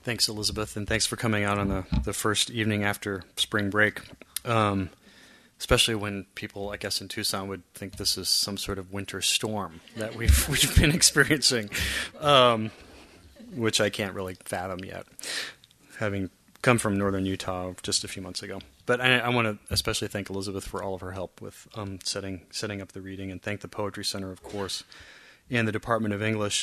Thanks, Elizabeth, and thanks for coming out on the first evening after spring break, especially when people, I guess, in Tucson would think this is some sort of winter storm that we've been experiencing, which I can't really fathom yet, having come from northern Utah just a few months ago. But I want to especially thank Elizabeth for all of her help with setting up the reading, and thank the Poetry Center, of course, and the Department of English.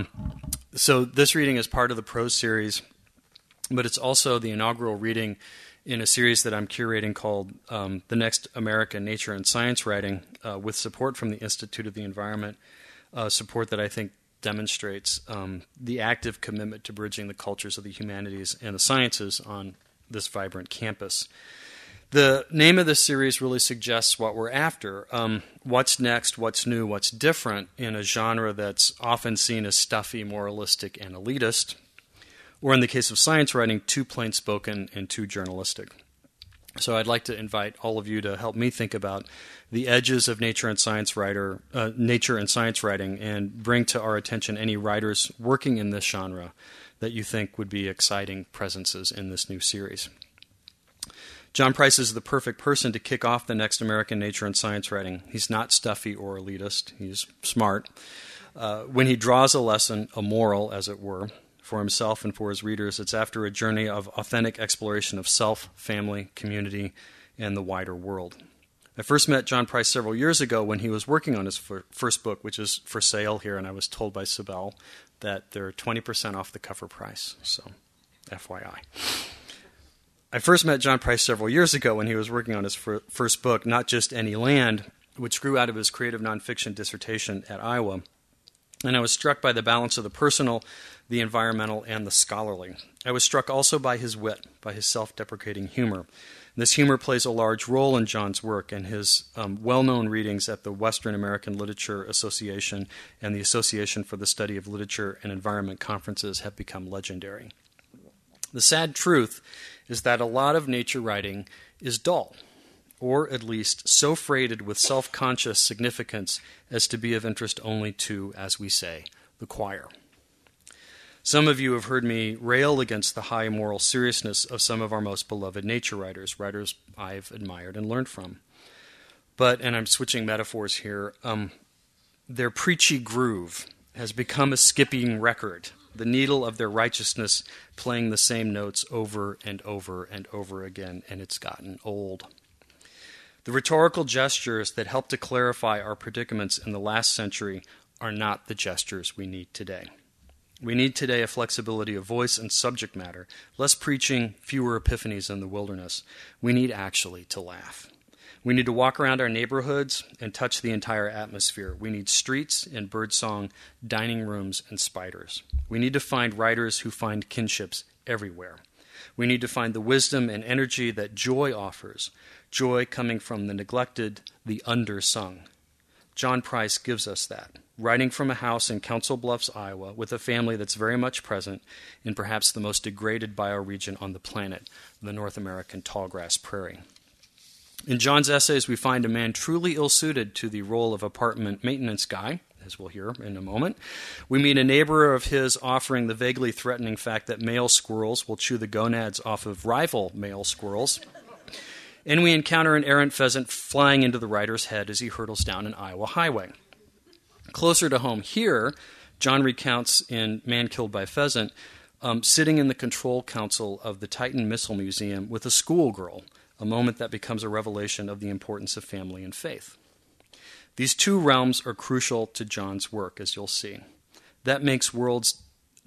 So this reading is part of the prose series, but it's also the inaugural reading in a series that I'm curating called The Next American Nature and Science Writing, with support from the Institute of the Environment, support that I think demonstrates the active commitment to bridging the cultures of the humanities and the sciences on this vibrant campus. The name of this series really suggests what we're after. What's next, what's new, what's different in a genre that's often seen as stuffy, moralistic, and elitist, or in the case of science writing, too plain-spoken and too journalistic. So I'd like to invite all of you to help me think about the edges of nature and science writing, and bring to our attention any writers working in this genre that you think would be exciting presences in this new series. John Price is the perfect person to kick off the Next American Nature and Science Writing. He's not stuffy or elitist. He's smart. When he draws a lesson, a moral, as it were, for himself and for his readers, it's after a journey of authentic exploration of self, family, community, and the wider world. I first met John Price several years ago when he was working on his first book, which is for sale here, and I was told by Sibel that they're 20% off the cover price, so FYI. I first met John Price several years ago when he was working on his first book, Not Just Any Land, which grew out of his creative nonfiction dissertation at Iowa. And I was struck by the balance of the personal, the environmental, and the scholarly. I was struck also by his wit, by his self-deprecating humor. This humor plays a large role in John's work, and his well-known readings at the Western American Literature Association and the Association for the Study of Literature and Environment conferences have become legendary. The sad truth is that a lot of nature writing is dull, or at least so freighted with self-conscious significance as to be of interest only to, as we say, the choir. Some of you have heard me rail against the high moral seriousness of some of our most beloved nature writers I've admired and learned from. But, and I'm switching metaphors here, their preachy groove has become a skipping record, the needle of their righteousness playing the same notes over and over and over again, and it's gotten old. The rhetorical gestures that helped to clarify our predicaments in the last century are not the gestures we need today. We need today a flexibility of voice and subject matter, less preaching, fewer epiphanies in the wilderness. We need actually to laugh. We need to walk around our neighborhoods and touch the entire atmosphere. We need streets and birdsong, dining rooms and spiders. We need to find writers who find kinships everywhere. We need to find the wisdom and energy that joy offers, joy coming from the neglected, the undersung. John Price gives us that, writing from a house in Council Bluffs, Iowa, with a family that's very much present in perhaps the most degraded bioregion on the planet, the North American tallgrass prairie. In John's essays, we find a man truly ill-suited to the role of apartment maintenance guy, as we'll hear in a moment. We meet a neighbor of his offering the vaguely threatening fact that male squirrels will chew the gonads off of rival male squirrels. And we encounter an errant pheasant flying into the writer's head as he hurtles down an Iowa highway. Closer to home here, John recounts in Man Killed by Pheasant, sitting in the control council of the Titan Missile Museum with a schoolgirl, a moment that becomes a revelation of the importance of family and faith. These two realms are crucial to John's work, as you'll see. That he makes worlds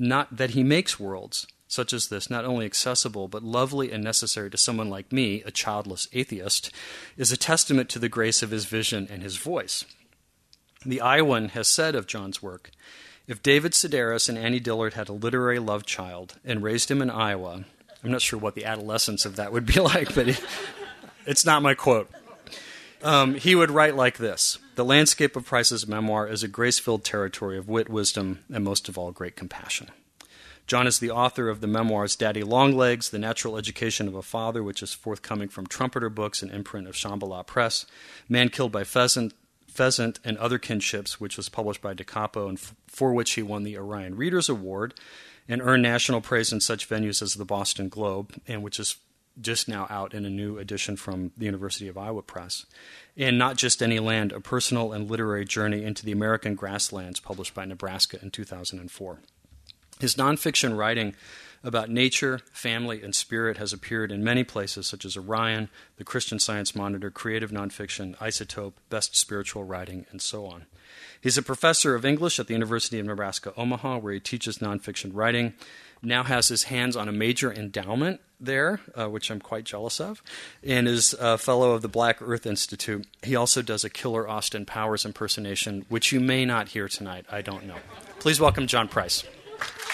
such as this not only accessible but lovely and necessary to someone like me, a childless atheist, is a testament to the grace of his vision and his voice. The Iowan has said of John's work, if David Sedaris and Annie Dillard had a literary love child and raised him in Iowa, I'm not sure what the adolescence of that would be like, but it's not my quote. He would write like this: the landscape of Price's memoir is a grace-filled territory of wit, wisdom, and most of all, great compassion. John is the author of the memoirs Daddy Longlegs, The Natural Education of a Father, which is forthcoming from Trumpeter Books, an imprint of Shambhala Press, Man Killed by Pheasant and Other Kinships, which was published by Da Capo and for which he won the Orion Readers Award, and earned national praise in such venues as the Boston Globe, and which is just now out in a new edition from the University of Iowa Press, and Not Just Any Land, A Personal and Literary Journey into the American Grasslands, published by Nebraska in 2004. His nonfiction writing about nature, family, and spirit has appeared in many places, such as Orion, the Christian Science Monitor, Creative Nonfiction, Isotope, Best Spiritual Writing, and so on. He's a professor of English at the University of Nebraska-Omaha, where he teaches nonfiction writing, now has his hands on a major endowment there, which I'm quite jealous of, and is a fellow of the Black Earth Institute. He also does a killer Austin Powers impersonation, which you may not hear tonight. I don't know. Please welcome John Price.